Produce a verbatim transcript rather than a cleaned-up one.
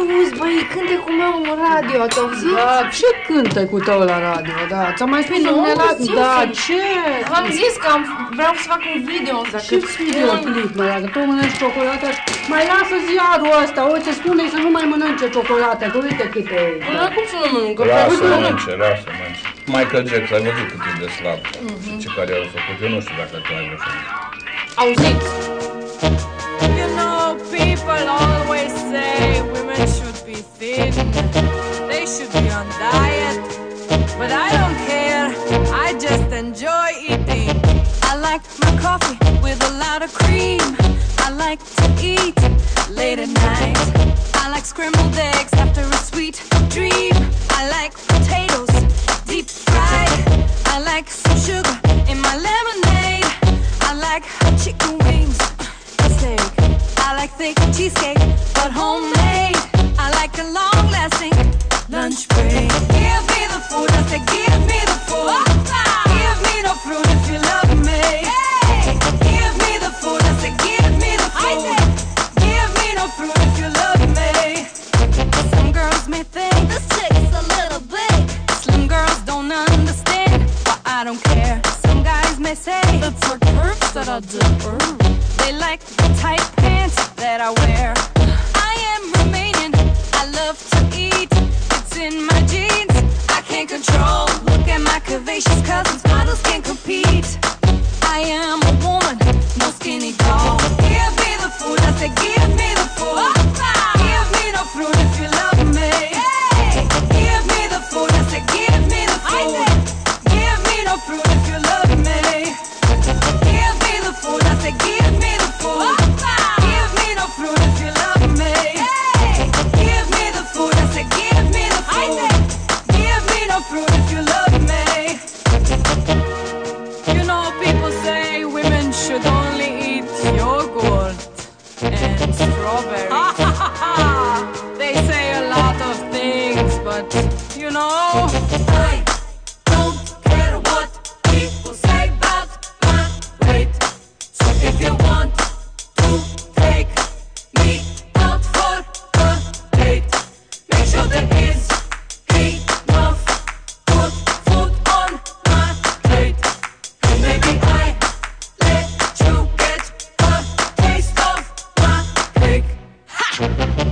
Auzi, băi, cântecul meu în radio, ați auzit? Da, ce cântecul tău la radio, da? Ți-am mai spus Păi nu, la... zi-o, Da, zi. ce? V-am zis că am, vreau să fac un video, dacă... Ce videoclip, mă, dacă tu mănânci ciocolată, mai lasă ziarul ăsta, uite, spune să nu mai mănânce ciocolată, că uite câte... Da. Cum să nu mănânc? Că Lasă, vreau să mănânc. mănânce, lasă, mănânce. Michael Jackson, ai văzut cât e de slab și ce carieră a făcut, eu nu știu dacă tu ai văzut. Auziți? You know, people always say women should be thin, they should be on diet, but I don't care, I just enjoy eating. I like my coffee with a lot of cream, I like to eat late at night, I like scrambled eggs after a sweet dream, I like potatoes deep fried, I like some sugar in my lemonade, I like hot chicken wings, steak. I like thick cheesecake, but homemade. I like a long-lasting lunch break. Give me the food, I say give me the food. Give me no fruit if you love me. Hey, give me the food, I say give me the food. Give me no fruit if you love me. Some girls may think this chick's a little big. Slim girls don't understand, but I don't care. Some guys may say it's her curves that I do. They like the tight pants that I wear. I am Romanian, I love to eat. It's in my genes, I can't control. Look at my curvaceous cousins, models can't compete. I am a woman, no skinny doll. Give me the food, I say give me the food. Give me no fruit if you love me. Hey, give me the food, I say give me the food. Give me no fruit if you love me. Give me the food, I say give me the food. Give me no fruit if you love me. Hey, give me the food, I say give me the food. Give me no fruit if you love me. You know, people say women should only eat yogurt and strawberries. They say a lot of things, but you know, I don't care what people say about my weight. So if you want to take me out for a date, make sure there is enough good food on my plate. And maybe I let you get a taste of my cake. Ha!